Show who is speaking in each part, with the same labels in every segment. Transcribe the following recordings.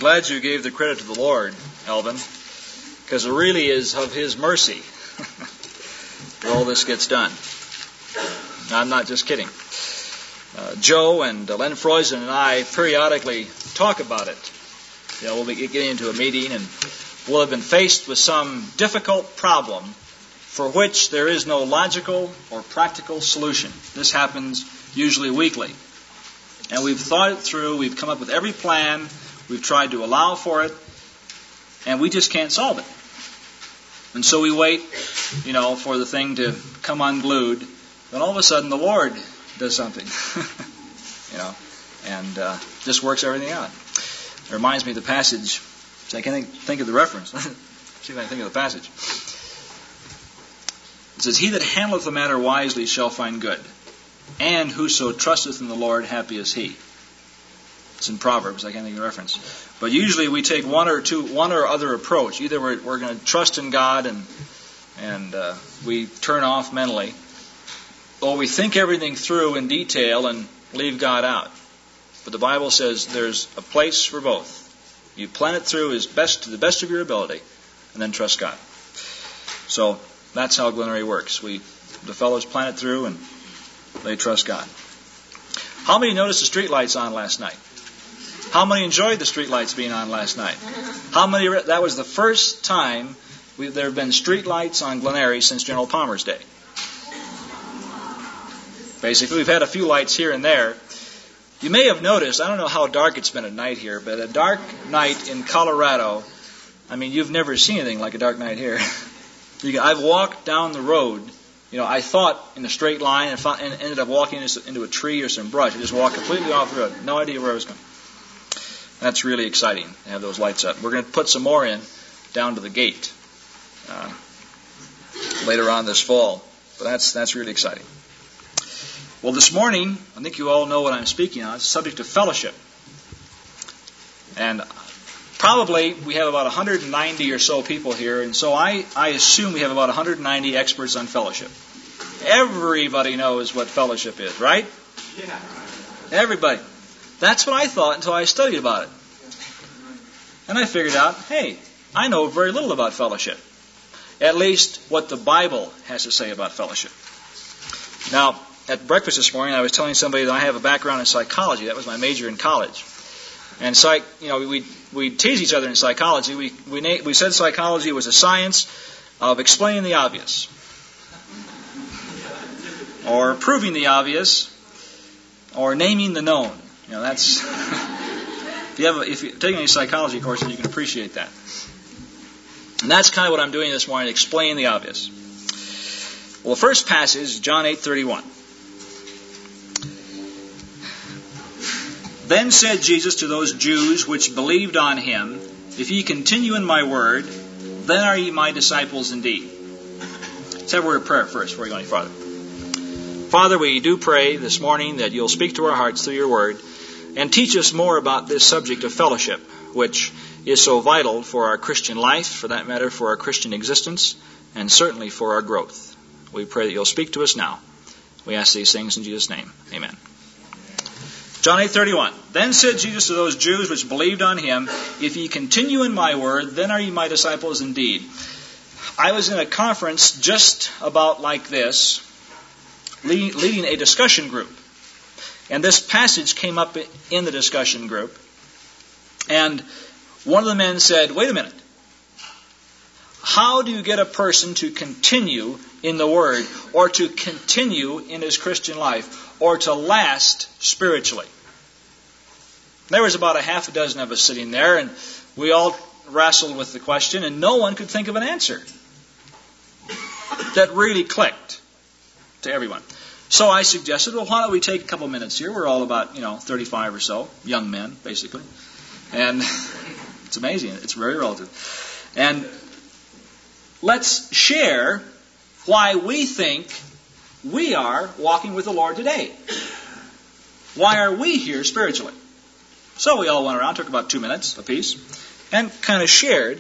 Speaker 1: glad you gave the credit to the Lord, Elvin, because it really is of His mercy that all this gets done. I'm not just kidding. Joe and Len Freusden and I periodically talk about it. We'll be getting into a meeting and we'll have been faced with some difficult problem for which there is no logical or practical solution. This happens usually weekly. And we've thought it through, we've come up with every plan, we've tried to allow for it, and we just can't solve it. And so we wait, for the thing to come unglued. Then all of a sudden the Lord does something, and just works everything out. It reminds me of the passage. So I can't think of the reference. See if I can think of the passage. It says, "He that handleth the matter wisely shall find good, and whoso trusteth in the Lord, happy is he." It's in Proverbs. I can't think of the reference. But usually we take one or other approach. Either we're going to trust in God and we turn off mentally, or we think everything through in detail and leave God out. But the Bible says there's a place for both. You plan it through to the best of your ability, and then trust God. So that's how Glenary works. The fellows plan it through and they trust God. How many noticed the street lights on last night? How many enjoyed the street lights being on last night? How many? That was the first time there have been street lights on Glenary since General Palmer's day. Basically, we've had a few lights here and there. You may have noticed, I don't know how dark it's been at night here, but a dark night in Colorado, you've never seen anything like a dark night here. I've walked down the road, I thought in a straight line and ended up walking into a tree or some brush. I just walked completely off the road. No idea where I was going. That's really exciting to have those lights up. We're going to put some more in down to the gate later on this fall. But that's really exciting. Well, this morning, I think you all know what I'm speaking on. It's the subject of fellowship. And probably we have about 190 or so people here, and so I assume we have about 190 experts on fellowship. Everybody knows what fellowship is, right? Yeah. Everybody. That's what I thought until I studied about it. And I figured out, hey, I know very little about fellowship. At least what the Bible has to say about fellowship. Now, at breakfast this morning, I was telling somebody that I have a background in psychology. That was my major in college. And we tease each other in psychology. We said psychology was a science of explaining the obvious, or proving the obvious, or naming the known. That's if you're taking any psychology courses, you can appreciate that. And that's kind of what I'm doing this morning, explaining the obvious. Well, the first passage is John 8:31. "Then said Jesus to those Jews which believed on him, If ye continue in my word, then are ye my disciples indeed." Let's have a word of prayer first before we go any farther. Father, we do pray this morning that you'll speak to our hearts through your word and teach us more about this subject of fellowship, which is so vital for our Christian life, for that matter, for our Christian existence, and certainly for our growth. We pray that you'll speak to us now. We ask these things in Jesus' name. Amen. John 8:31. "Then said Jesus to those Jews which believed on him, If ye continue in my word, then are ye my disciples indeed." I was in a conference just about like this, leading a discussion group. And this passage came up in the discussion group. And one of the men said, "Wait a minute. How do you get a person to continue in the Word, or to continue in his Christian life, or to last spiritually?" There was about a half a dozen of us sitting there, and we all wrestled with the question, and no one could think of an answer that really clicked to everyone. So I suggested, well, why don't we take a couple minutes here? We're all about, 35 or so, young men, basically. And it's amazing. It's very relative. And let's share why we think we are walking with the Lord today. Why are we here spiritually? So we all went around, took about 2 minutes apiece, and kind of shared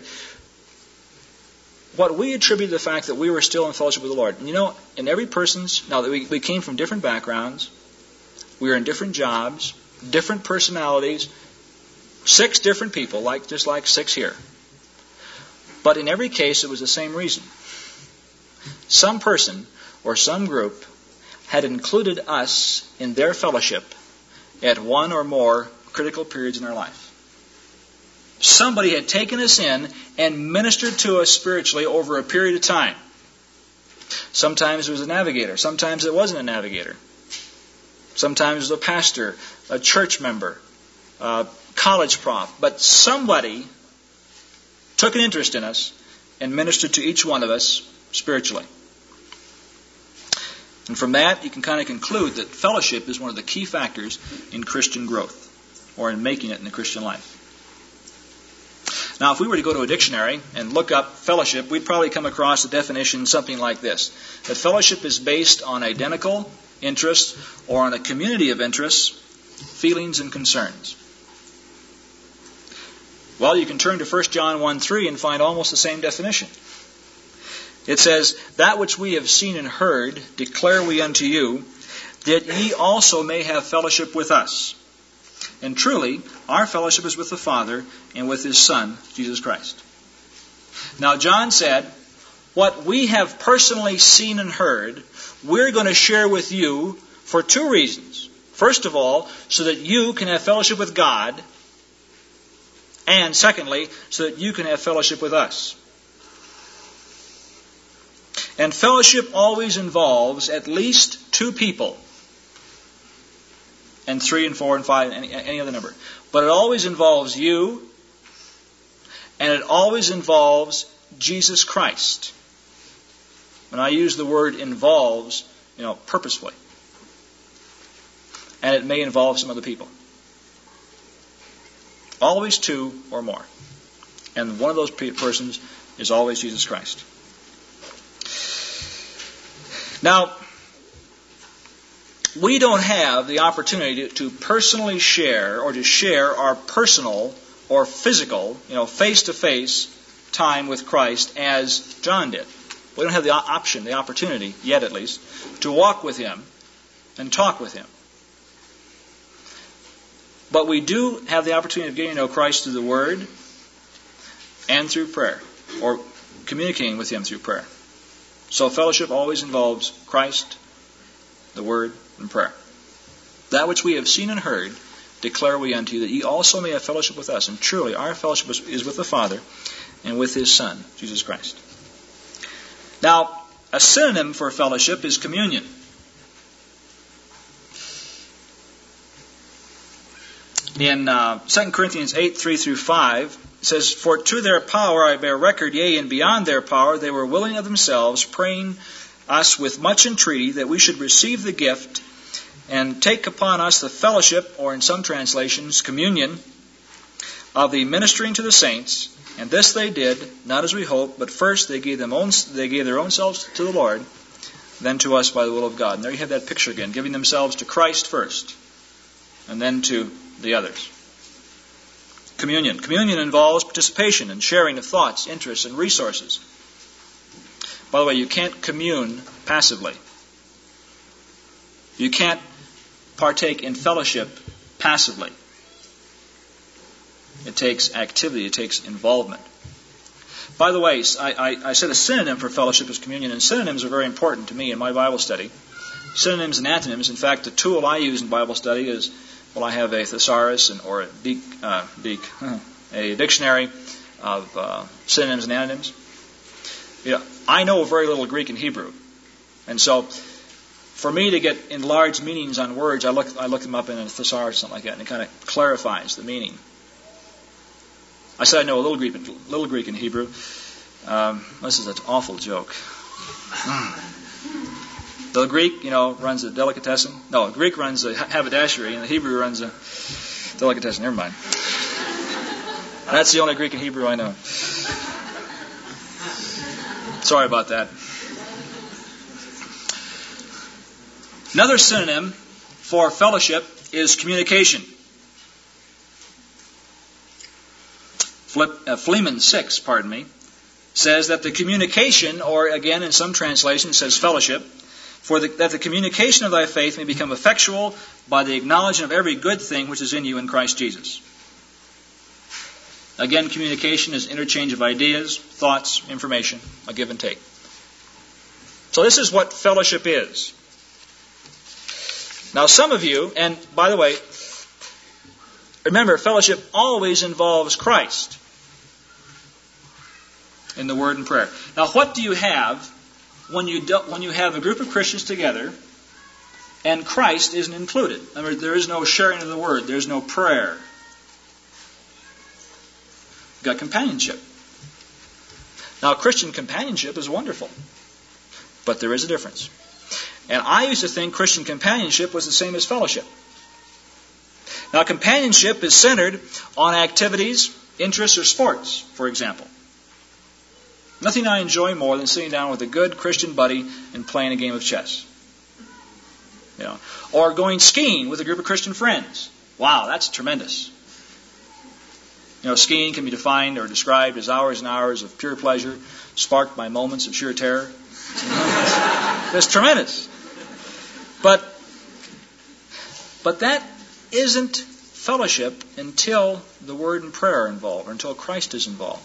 Speaker 1: what we attribute to the fact that we were still in fellowship with the Lord. And in every person's, now that we came from different backgrounds, we were in different jobs, different personalities, 6 different people, just like 6 here. But in every case, it was the same reason. Some person or some group had included us in their fellowship at one or more critical periods in our life. Somebody had taken us in and ministered to us spiritually over a period of time. Sometimes it was a navigator. Sometimes it wasn't a navigator. Sometimes it was a pastor, a church member, a college prof. But somebody took an interest in us and ministered to each one of us spiritually. And from that, you can kind of conclude that fellowship is one of the key factors in Christian growth, or in making it in the Christian life. Now, if we were to go to a dictionary and look up fellowship, we'd probably come across a definition something like this: that fellowship is based on identical interests or on a community of interests, feelings, and concerns. Well, you can turn to 1 John 1:3 and find almost the same definition. It says, "That which we have seen and heard declare we unto you, that ye also may have fellowship with us. And truly, our fellowship is with the Father and with His Son, Jesus Christ." Now, John said, what we have personally seen and heard, we're going to share with you for 2 reasons. First of all, so that you can have fellowship with God, and secondly, so that you can have fellowship with us. And fellowship always involves at least 2 people. And 3 and 4 and 5, any other number. But it always involves you, and it always involves Jesus Christ. And I use the word involves, purposefully. And it may involve some other people. Always 2 or more. And one of those persons is always Jesus Christ. Now, we don't have the opportunity to personally share or to share our personal or physical, face-to-face time with Christ as John did. We don't have the option, the opportunity, yet at least, to walk with Him and talk with Him. But we do have the opportunity of getting to know Christ through the Word and through prayer, or communicating with Him through prayer. So fellowship always involves Christ, the Word, and prayer. That which we have seen and heard declare we unto you, that ye also may have fellowship with us. And truly, our fellowship is with the Father and with His Son, Jesus Christ. Now, a synonym for fellowship is communion. In 2 Corinthians 8, 3 through 5, it says, "For to their power I bear record, yea, and beyond their power they were willing of themselves, praying us with much entreaty that we should receive the gift and take upon us the fellowship," or in some translations, communion, "of the ministering to the saints. And this they did, not as we hoped, but first they gave their own selves to the Lord, then to us by the will of God." And there you have that picture again, giving themselves to Christ first, and then to the others. Communion. Communion involves participation and sharing of thoughts, interests, and resources. By the way, you can't commune passively. You can't partake in fellowship passively. It takes activity. It takes involvement. By the way, I said a synonym for fellowship is communion, and synonyms are very important to me in my Bible study. Synonyms and antonyms. In fact, the tool I use in Bible study is, I have a thesaurus or a dictionary of synonyms and antonyms. I know very little Greek and Hebrew, and so for me to get enlarged meanings on words, I look them up in a thesaurus or something like that, and it kind of clarifies the meaning. I said I know a little Greek and Hebrew. This is an awful joke. The Greek, runs a delicatessen. No, the Greek runs a haberdashery, and the Hebrew runs a delicatessen. Never mind. That's the only Greek and Hebrew I know. Sorry about that. Another synonym for fellowship is communication. Philemon 6, says that the communication, or again in some translations says fellowship, that the communication of thy faith may become effectual by the acknowledgement of every good thing which is in you in Christ Jesus. Again, communication is interchange of ideas, thoughts, information, a give and take. So this is what fellowship is. Now some of you, and by the way, remember, fellowship always involves Christ in the word and prayer. Now what do you have when you have a group of Christians together and Christ isn't included? In other words, there is no sharing of the word, there's no prayer. You've got companionship. Now Christian companionship is wonderful, but there is a difference. And I used to think Christian companionship was the same as fellowship. Now, companionship is centered on activities, interests, or sports, for example. Nothing I enjoy more than sitting down with a good Christian buddy and playing a game of chess. Or going skiing with a group of Christian friends. Wow, that's tremendous. Skiing can be defined or described as hours and hours of pure pleasure, sparked by moments of sheer terror. That's tremendous. But that isn't fellowship until the word and prayer are involved, or until Christ is involved.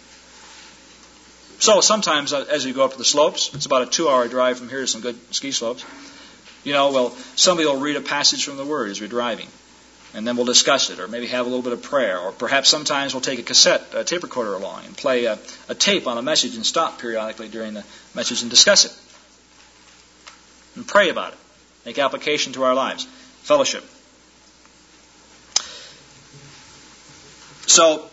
Speaker 1: So sometimes as you go up to the slopes, it's about a 2-hour drive from here to some good ski slopes. Somebody will read a passage from the Word as we're driving, and then we'll discuss it, or maybe have a little bit of prayer, or perhaps sometimes we'll take a tape recorder along and play a tape on a message and stop periodically during the message and discuss it. And pray about it. Make application to our lives. Fellowship. So,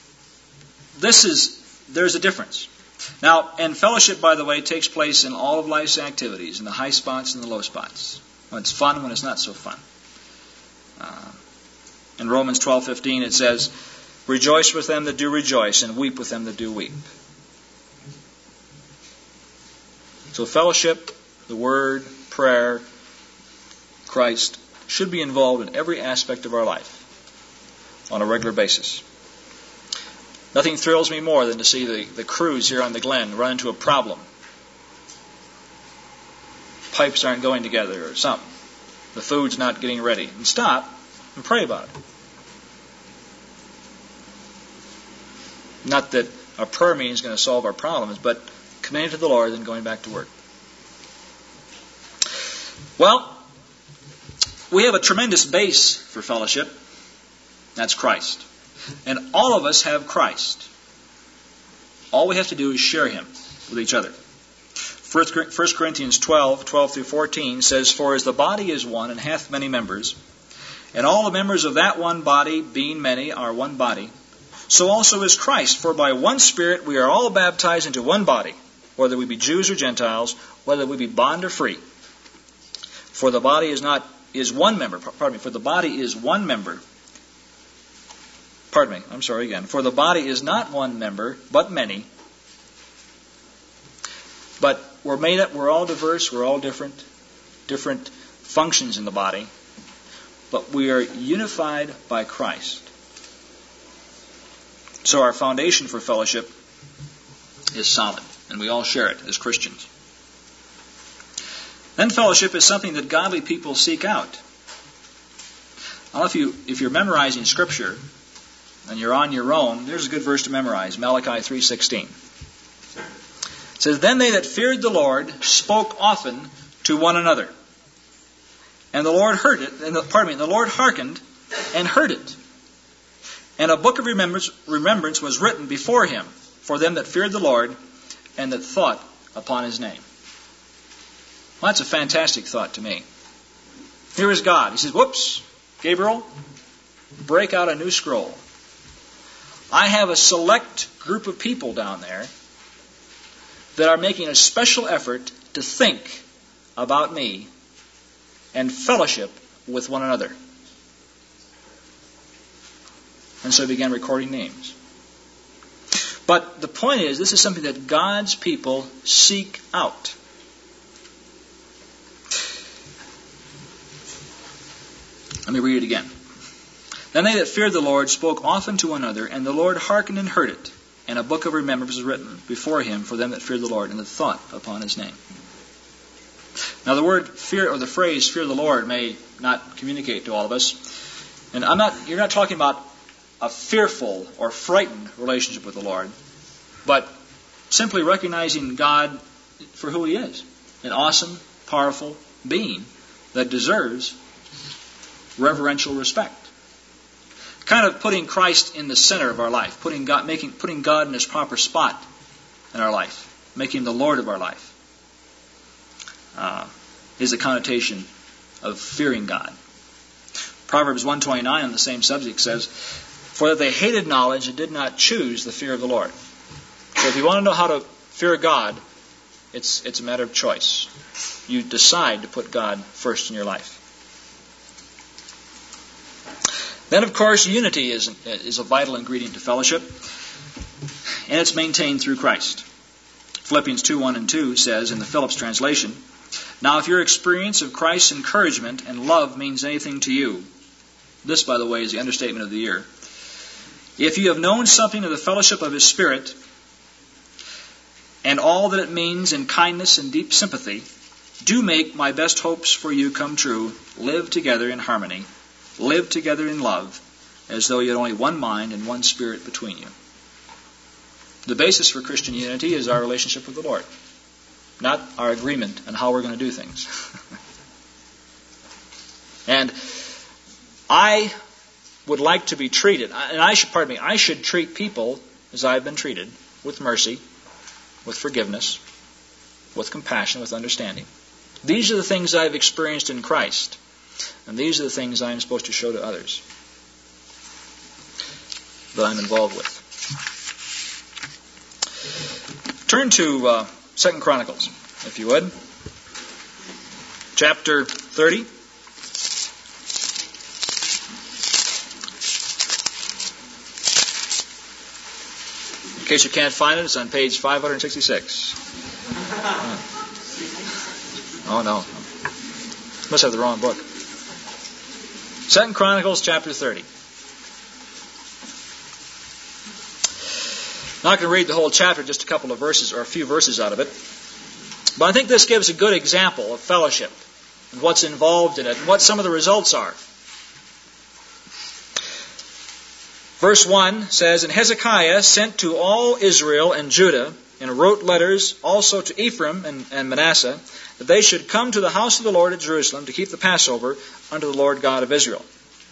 Speaker 1: there's a difference. Now, and fellowship, by the way, takes place in all of life's activities, in the high spots and the low spots. When it's fun, when it's not so fun. In Romans 12:15 it says, "Rejoice with them that do rejoice, and weep with them that do weep." So fellowship, the Word, prayer, Christ, should be involved in every aspect of our life on a regular basis. Nothing thrills me more than to see the crews here on the Glen run into a problem. Pipes aren't going together or something. The food's not getting ready. And stop and pray about it. Not that a prayer meeting is going to solve our problems, but committing to the Lord and going back to work. Well, we have a tremendous base for fellowship. That's Christ. And all of us have Christ. All we have to do is share Him with each other. 1 Corinthians 12 through 14 says, "For as the body is one and hath many members, and all the members of that one body, being many, are one body, so also is Christ. For by one Spirit we are all baptized into one body, whether we be Jews or Gentiles, whether we be bond or free. For the body is one member. For the body is one member. For the body is not one member, but many. But we're made up, we're all diverse, we're all different functions in the body, but we are unified by Christ. So our foundation for fellowship is solid, and we all share it as Christians. Then fellowship is something that godly people seek out. I don't know if you're memorizing Scripture and you're on your own, there's a good verse to memorize, Malachi 3:16. It says, "Then they that feared the Lord spoke often to one another. And the Lord the Lord hearkened and heard it. And a book of remembrance was written before Him for them that feared the Lord and that thought upon His name." Well, that's a fantastic thought to me. Here is God. He says, "Whoops, Gabriel, break out a new scroll. I have a select group of people down there that are making a special effort to think about me and fellowship with one another." And so he began recording names. But the point is, this is something that God's people seek out. Let me read it again. "Then they that feared the Lord spoke often to one another, and the Lord hearkened and heard it. And a book of remembrance was written before Him for them that feared the Lord and that thought upon His name." Now the word fear, or the phrase fear the Lord, may not communicate to all of us. And you're not talking about a fearful or frightened relationship with the Lord, but simply recognizing God for who He is, an awesome, powerful being that deserves reverential respect. Kind of putting Christ in the center of our life, putting God in His proper spot in our life, making Him the Lord of our life, is the connotation of fearing God. Proverbs 1:29 on the same subject says, "For that they hated knowledge and did not choose the fear of the Lord." So if you want to know how to fear God, it's a matter of choice. You decide to put God first in your life. Then, of course, unity is a vital ingredient to fellowship, and it's maintained through Christ. Philippians 2:1 and 2 says in the Phillips translation, "Now if your experience of Christ's encouragement and love means anything to you," this, by the way, is the understatement of the year, "if you have known something of the fellowship of His Spirit, and all that it means in kindness and deep sympathy, do make my best hopes for you come true. Live together in harmony. Live together in love, as though you had only one mind and one spirit between you." The basis for Christian unity is our relationship with the Lord, not our agreement on how we're going to do things. And I would like to be treated, and I should treat people as I've been treated, with mercy, with forgiveness, with compassion, with understanding. These are the things I've experienced in Christ, and these are the things I'm supposed to show to others that I'm involved with. Turn to 2 Chronicles, if you would. Chapter 30. In case you can't find it, it's on page 566. Oh no. Must have the wrong book. 2 Chronicles chapter 30. I'm not going to read the whole chapter, just a couple of verses or a few verses out of it. But I think this gives a good example of fellowship and what's involved in it and what some of the results are. Verse 1 says, "And Hezekiah sent to all Israel and Judah and wrote letters also to Ephraim and Manasseh, that they should come to the house of the Lord at Jerusalem to keep the Passover unto the Lord God of Israel."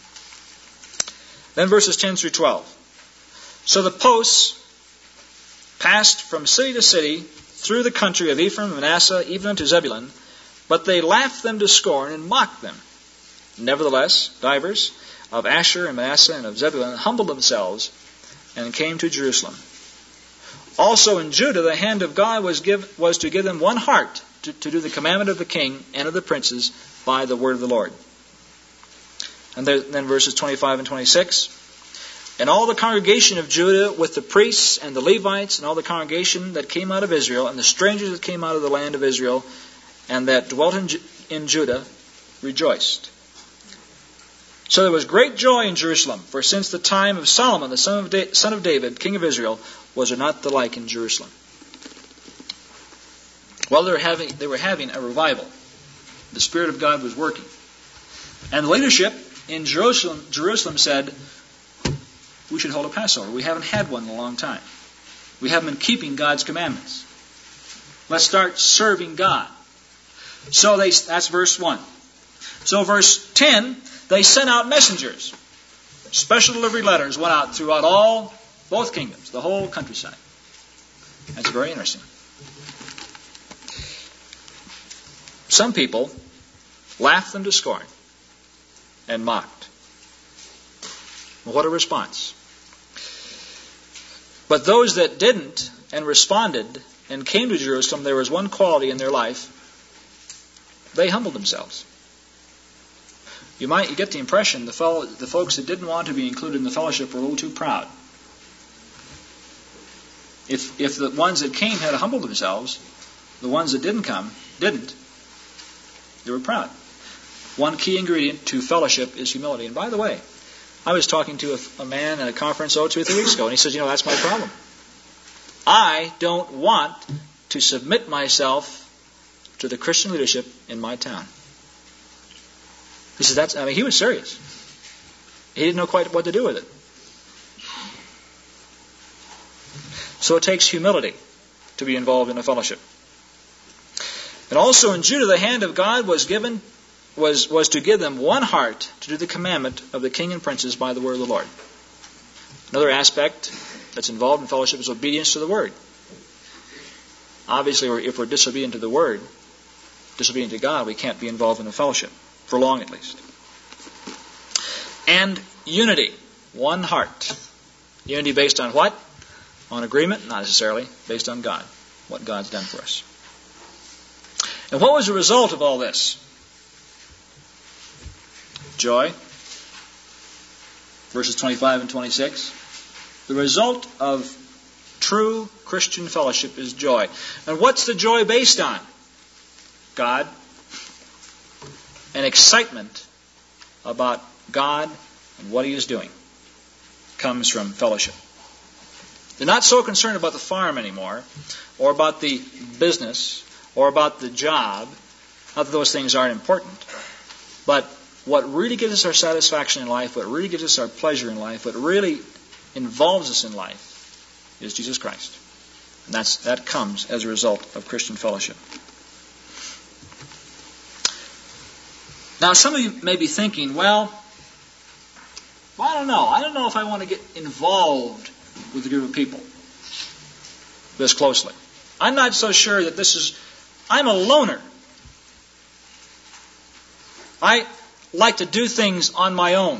Speaker 1: Then verses 10 through 12. "So the posts passed from city to city through the country of Ephraim and Manasseh, even unto Zebulun, but they laughed them to scorn and mocked them. Nevertheless, divers of Asher and Manasseh and of Zebulun humbled themselves and came to Jerusalem. Also in Judah the hand of God was to give them one heart to do the commandment of the king and of the princes by the word of the Lord." And then verses 25 and 26. "And all the congregation of Judah with the priests and the Levites and all the congregation that came out of Israel and the strangers that came out of the land of Israel and that dwelt in Judah rejoiced. So there was great joy in Jerusalem, for since the time of Solomon, the son of David, king of Israel, was there not the like in Jerusalem." Well, they were having a revival. The Spirit of God was working. And the leadership in Jerusalem said, "We should hold a Passover. We haven't had one in a long time. We haven't been keeping God's commandments. Let's start serving God." So that's verse 1. So verse 10, they sent out messengers. Special delivery letters went out throughout both kingdoms, the whole countryside. That's very interesting. Some people laughed them to scorn and mocked. Well, what a response. But those that didn't and responded and came to Jerusalem, there was one quality in their life. They humbled themselves. You get the impression the folks that didn't want to be included in the fellowship were a little too proud. If the ones that came had humbled themselves, the ones that didn't come didn't. They were proud. One key ingredient to fellowship is humility. And by the way, I was talking to a man at a conference 2 or 3 weeks ago, and he says, that's my problem. I don't want to submit myself to the Christian leadership in my town. He says, he was serious. He didn't know quite what to do with it. So it takes humility to be involved in a fellowship. And also in Judah, the hand of God was to give them one heart to do the commandment of the king and princes by the word of the Lord. Another aspect that's involved in fellowship is obedience to the word. Obviously, if we're disobedient to the word, disobedient to God, we can't be involved in a fellowship, for long at least. And unity, one heart. Unity based on what? On agreement? Not necessarily. Based on God, what God's done for us. And what was the result of all this? Joy. Verses 25 and 26. The result of true Christian fellowship is joy. And what's the joy based on? God. And excitement about God and what He is doing comes from fellowship. They're not so concerned about the farm anymore, or about the business, or about the job. Not that those things aren't important. But what really gives us our satisfaction in life, what really gives us our pleasure in life, what really involves us in life is Jesus Christ. And that comes as a result of Christian fellowship. Now some of you may be thinking, well, I don't know. I don't know if I want to get involved with a group of people this closely. I'm not so sure that I'm a loner. I like to do things on my own.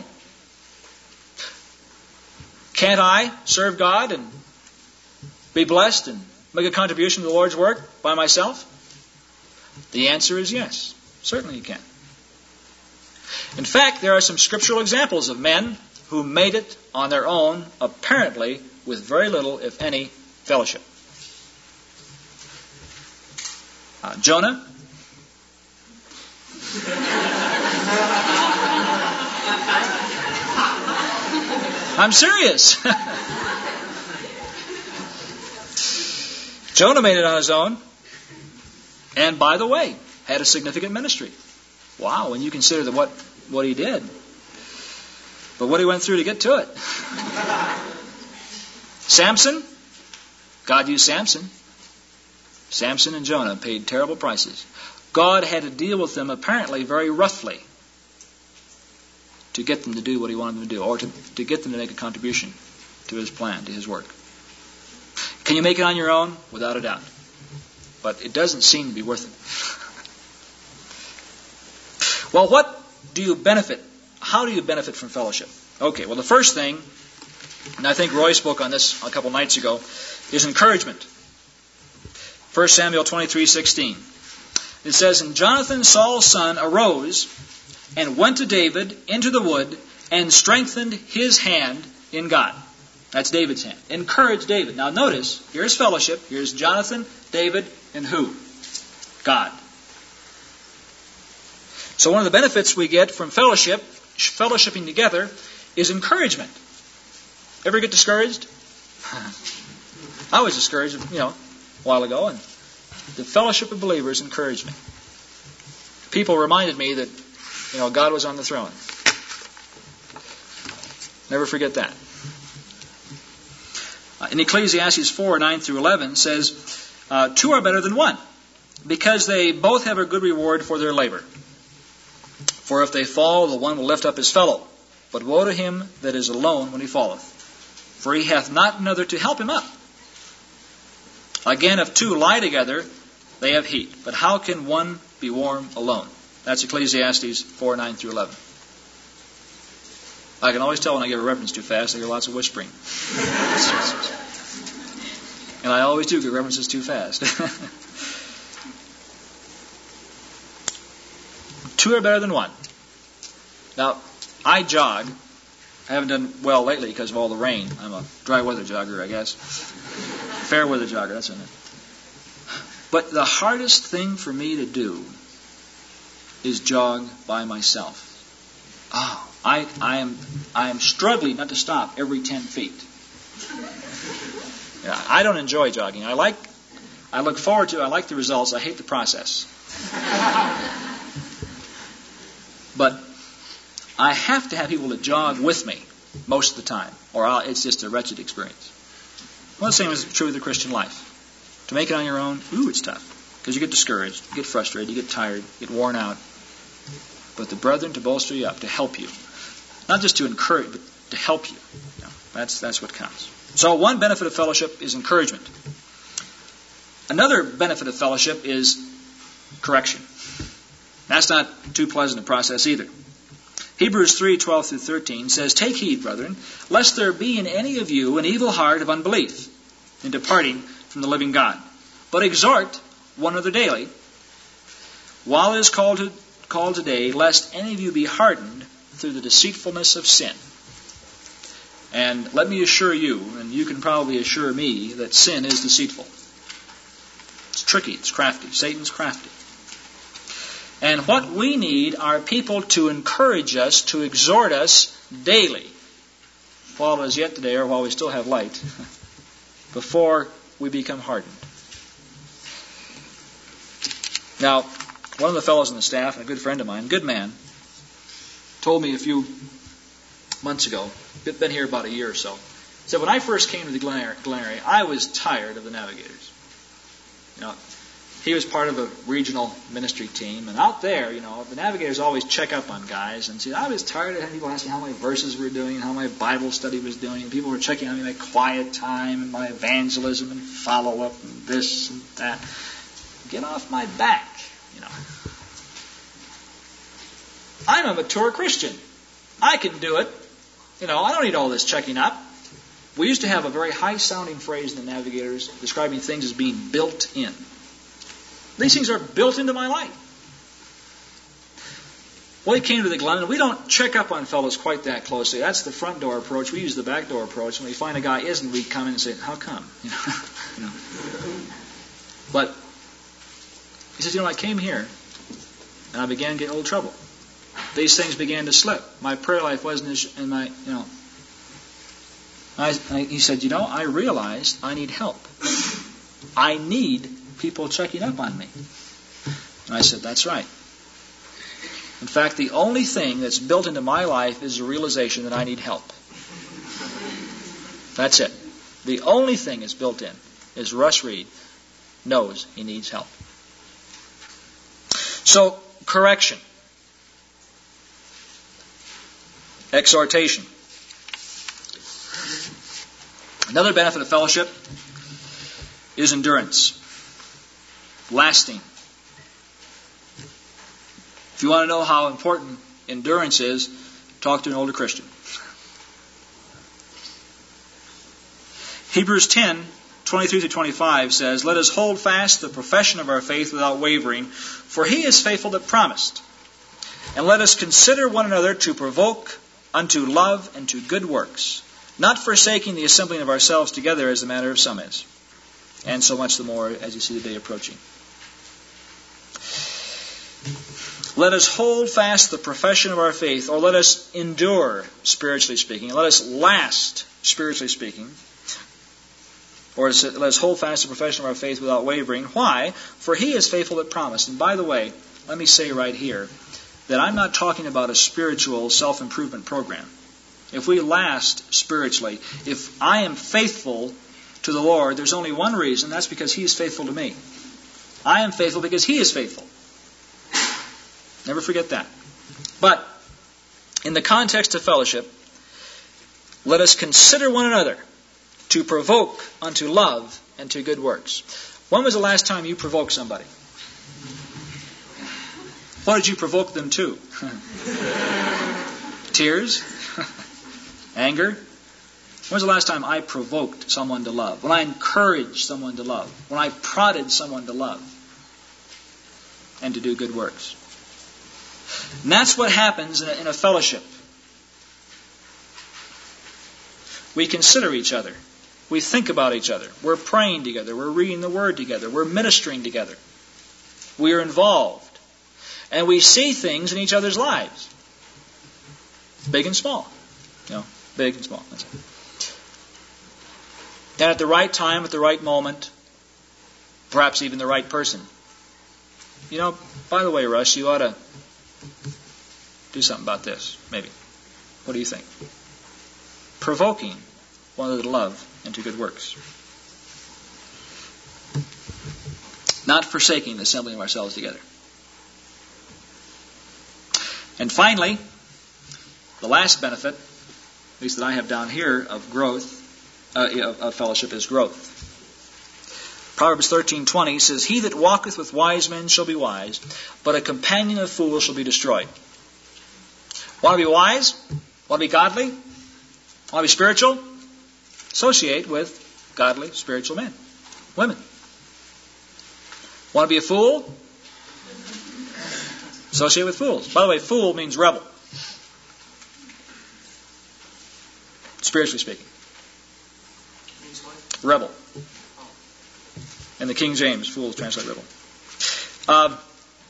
Speaker 1: Can't I serve God and be blessed and make a contribution to the Lord's work by myself? The answer is yes. Certainly you can. In fact, there are some scriptural examples of men who made it on their own, apparently with very little, if any, fellowship. Jonah. I'm serious. Jonah made it on his own. And by the way, had a significant ministry. Wow, when you consider what he did. But what he went through to get to it. Samson. God used Samson. Samson and Jonah paid terrible prices. God had to deal with them apparently very roughly to get them to do what He wanted them to do, or to get them to make a contribution to His plan, to His work. Can you make it on your own? Without a doubt. But it doesn't seem to be worth it. Well, what do you benefit? How do you benefit from fellowship? Okay, well the first thing, and I think Roy spoke on this a couple nights ago, is encouragement. 1 Samuel 23:16. It says, "And Jonathan, Saul's son, arose and went to David into the wood and strengthened his hand in God." That's David's hand. Encourage David. Now notice, here's fellowship. Here's Jonathan, David, and who? God. So one of the benefits we get from fellowshipping together, is encouragement. Ever get discouraged? I was discouraged, a while ago, and the fellowship of believers encouraged me. People reminded me that, God was on the throne. Never forget that. In Ecclesiastes 4:9-11 says, "Two are better than one, because they both have a good reward for their labor. For if they fall, the one will lift up his fellow. But woe to him that is alone when he falleth, for he hath not another to help him up. Again, if two lie together, they have heat. But how can one be warm alone?" That's Ecclesiastes 4:9-11. I can always tell when I give a reference too fast. I hear lots of whispering. And I always do give references too fast. Two are better than one. Now, I jog. I haven't done well lately because of all the rain. I'm a dry weather jogger, I guess. Fair weather jogger, that's what I meant. But the hardest thing for me to do is jog by myself. I am struggling not to stop every 10 feet. Yeah, I don't enjoy jogging. I like the results. I hate the process. But I have to have people to jog with me most of the time, or it's just a wretched experience. Well, the same is true with the Christian life. To make it on your own, it's tough. Because you get discouraged, you get frustrated, you get tired, you get worn out. But the brethren to bolster you up, to help you. Not just to encourage, but to help you. That's what counts. So one benefit of fellowship is encouragement. Another benefit of fellowship is correction. That's not too pleasant a process either. Hebrews 3:12-13 says, "Take heed, brethren, lest there be in any of you an evil heart of unbelief in departing from the living God. But exhort one another daily, while it is called today, lest any of you be hardened through the deceitfulness of sin." And let me assure you, and you can probably assure me, that sin is deceitful. It's tricky, it's crafty. Satan's crafty. And what we need are people to encourage us, to exhort us daily, while it is yet today, or while we still have light, before we become hardened. Now, one of the fellows on the staff, a good friend of mine, good man, told me a few months ago, been here about a year or so, said, when I first came to the Glen area, I was tired of the Navigators. He was part of a regional ministry team, and out there, the Navigators always check up on guys, and see, I was tired of having people ask me how many verses we were doing, how my Bible study was doing, and people were checking on me my quiet time, and my evangelism, and follow-up, and this and that. Get off my back, I'm a mature Christian. I can do it. I don't need all this checking up. We used to have a very high-sounding phrase in the Navigators describing things as being built in. These things are built into my life. Well, he came to the Glen, and we don't check up on fellows quite that closely. That's the front door approach. We use the back door approach. When we find a guy isn't, we come in and say, "How come?" But he says, I came here, and I began to get in a little trouble. These things began to slip. My prayer life wasn't as, and my, he said, I realized I need help. I need people checking up on me. And I said, that's right. In fact, the only thing that's built into my life is the realization that I need help. That's it. The only thing that's built in is Russ Reed knows he needs help. So, correction. Exhortation. Another benefit of fellowship is endurance. Lasting. If you want to know how important endurance is, talk to an older Christian. Hebrews 10:23-25 says, "Let us hold fast the profession of our faith without wavering, for he is faithful that promised. And let us consider one another to provoke unto love and to good works, not forsaking the assembling of ourselves together as the manner of some is, and so much the more as you see the day approaching." Let us hold fast the profession of our faith, or let us endure, spiritually speaking. Let us last, spiritually speaking. Or let us hold fast the profession of our faith without wavering. Why? For he is faithful that promised. And by the way, let me say right here that I'm not talking about a spiritual self-improvement program. If we last spiritually, if I am faithful to the Lord, there's only one reason. That's because he is faithful to me. I am faithful because he is faithful. Never forget that. But in the context of fellowship, let us consider one another to provoke unto love and to good works. When was the last time you provoked somebody? What did you provoke them to? Tears? Anger? When was the last time I provoked someone to love? When I encouraged someone to love? When I prodded someone to love and to do good works? And that's what happens in a fellowship. We consider each other. We think about each other. We're praying together. We're reading the Word together. We're ministering together. We are involved. And we see things in each other's lives. Big and small. Big and small. That's it. And at the right time, at the right moment, perhaps even the right person. By the way, Russ, you ought to do something about this, maybe. What do you think? Provoking one another to love and to good works. not forsaking the assembling of ourselves together. And finally, the last benefit, at least that I have down here, of growth, of fellowship, is growth. Proverbs 13:20 says, "He that walketh with wise men shall be wise, but a companion of fools shall be destroyed." Want to be wise? Want to be godly? Want to be spiritual? Associate with godly, spiritual men, women. Want to be a fool? Associate with fools. By the way, fool means rebel, spiritually speaking. Rebel. In the King James, fool is translated rebel.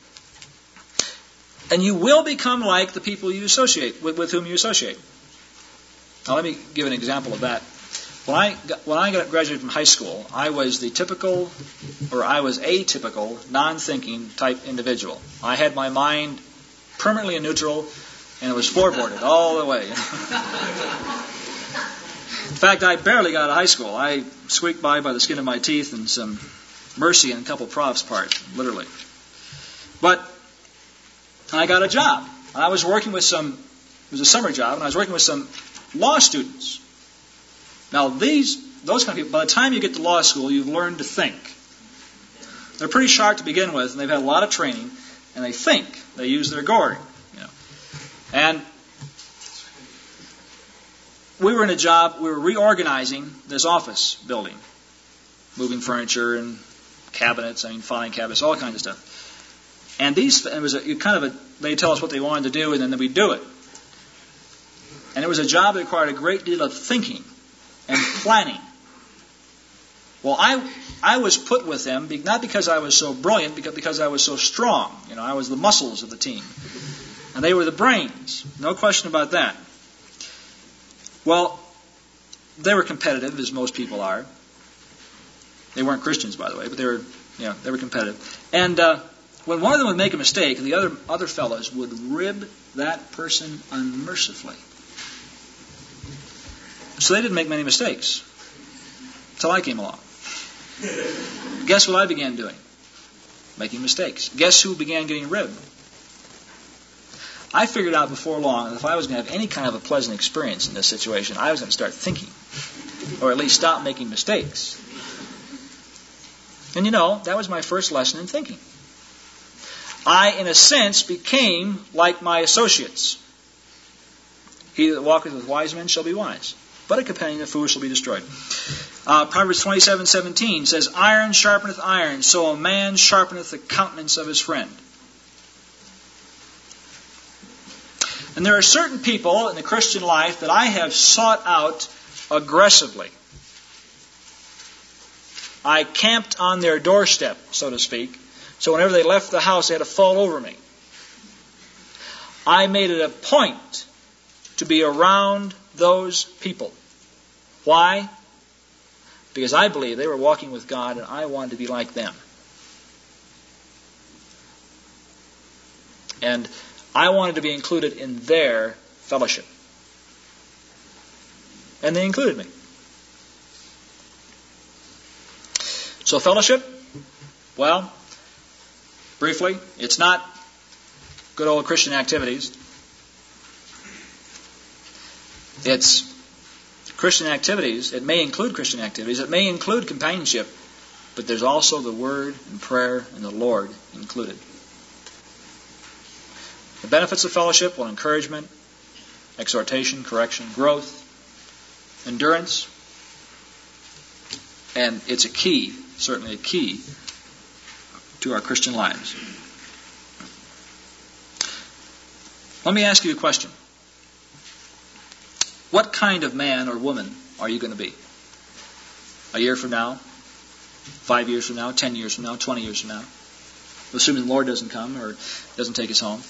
Speaker 1: And you will become like the people you associate with whom you associate. Now, let me give an example of that. When I graduated from high school, I was atypical, non-thinking type individual. I had my mind permanently in neutral, and it was floorboarded all the way. In fact, I barely got out of high school. I squeaked by the skin of my teeth and some mercy on a couple profs' part, literally. But I got a job. I was working with it was a summer job, and I was working with some law students. Now, those kind of people, by the time you get to law school, you've learned to think. They're pretty sharp to begin with, and they've had a lot of training, and they think. They use their gourd. And we were in a job, we were reorganizing this office building, moving furniture and cabinets, filing cabinets, all kinds of stuff. And they tell us what they wanted to do, and then we'd do it. And it was a job that required a great deal of thinking and planning. Well, I was put with them, not because I was so brilliant, but because I was so strong. I was the muscles of the team. And they were the brains. No question about that. Well, they were competitive, as most people are. They weren't Christians, by the way, but they were competitive. And when one of them would make a mistake, the other fellows would rib that person unmercifully. So they didn't make many mistakes until I came along. Guess what I began doing? Making mistakes. Guess who began getting ribbed? I figured out before long that if I was going to have any kind of a pleasant experience in this situation, I was going to start thinking, or at least stop making mistakes. And that was my first lesson in thinking. I, in a sense, became like my associates. He that walketh with wise men shall be wise, but a companion of fools shall be destroyed. Proverbs 27:17 says, "Iron sharpeneth iron, so a man sharpeneth the countenance of his friend." And there are certain people in the Christian life that I have sought out aggressively. I camped on their doorstep, so to speak, so whenever they left the house, they had to fall over me. I made it a point to be around those people. Why? Because I believe they were walking with God, and I wanted to be like them. And I wanted to be included in their fellowship. And they included me. So fellowship, well, briefly, it's not good old Christian activities. It's Christian activities. It may include Christian activities. It may include companionship. But there's also the Word and prayer and the Lord included. The benefits of fellowship: encouragement, exhortation, correction, growth, endurance. And it's a key, certainly a key, to our Christian lives. Let me ask you a question. What kind of man or woman are you going to be? A year from now? 5 years from now? 10 years from now? 20 years from now? Assuming the Lord doesn't come or doesn't take us home.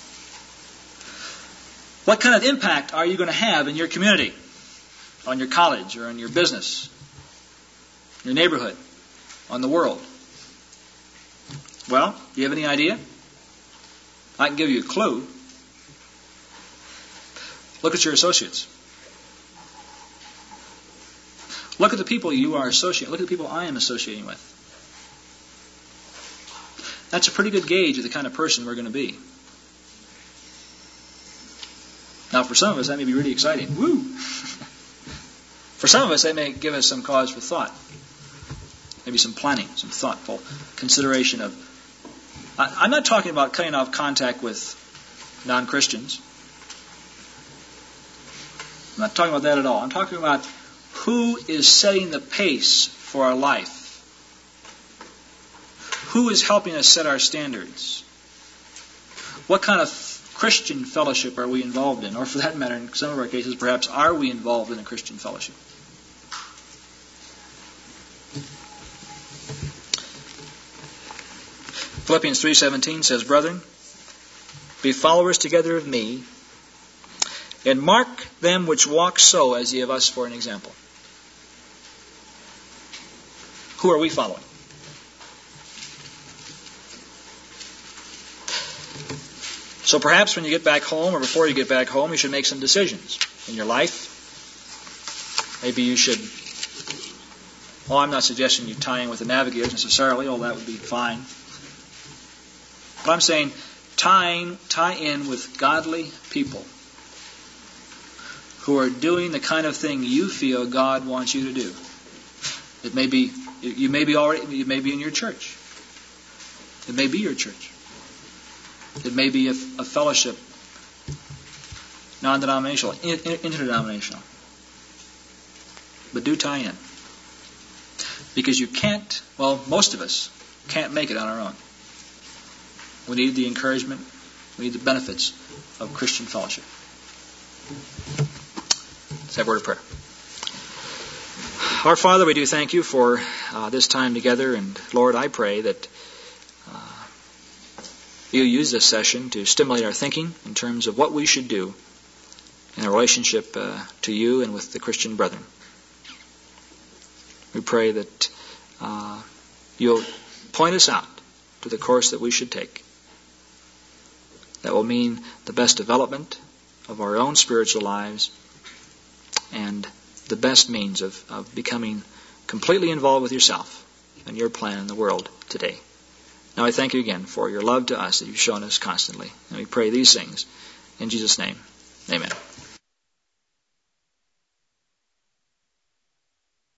Speaker 1: What kind of impact are you going to have in your community? On your college or on your business? Your neighborhood? On the world? Well, do you have any idea? I can give you a clue. Look at your associates. Look at the people you are associating. Look at the people I am associating with. That's a pretty good gauge of the kind of person we're going to be. Now, for some of us, that may be really exciting. Woo! For some of us, that may give us some cause for thought. Maybe some planning, some thoughtful consideration of... I'm not talking about cutting off contact with non-Christians. I'm not talking about that at all. I'm talking about who is setting the pace for our life. Who is helping us set our standards? What kind of Christian fellowship are we involved in? Or for that matter, in some of our cases, perhaps, are we involved in a Christian fellowship? Philippians 3:17 says, Brethren, be followers together of me, and mark them which walk so as ye have us for an example. Who are we following? So perhaps when you get back home, or before you get back home, you should make some decisions in your life. Maybe you should... Well, I'm not suggesting you tie in with the Navigators necessarily, although that would be fine. But I'm saying tie in with godly people who are doing the kind of thing you feel God wants you to do. It may be, you may be in your church. It may be your church. It may be a fellowship, non-denominational, interdenominational. But do tie in. Because you can't, well, most of us can't make it on our own. We need the encouragement, we need the benefits of Christian fellowship. Let's have a word of prayer. Our Father, we do thank you for this time together, and Lord, I pray that you use this session to stimulate our thinking in terms of what we should do in our relationship to you and with the Christian brethren. We pray that you'll point us out to the course that we should take. That will mean the best development of our own spiritual lives and the best means of becoming completely involved with yourself and your plan in the world today. Now I thank you again for your love to us that you've shown us constantly. And we pray these things in Jesus' name. Amen.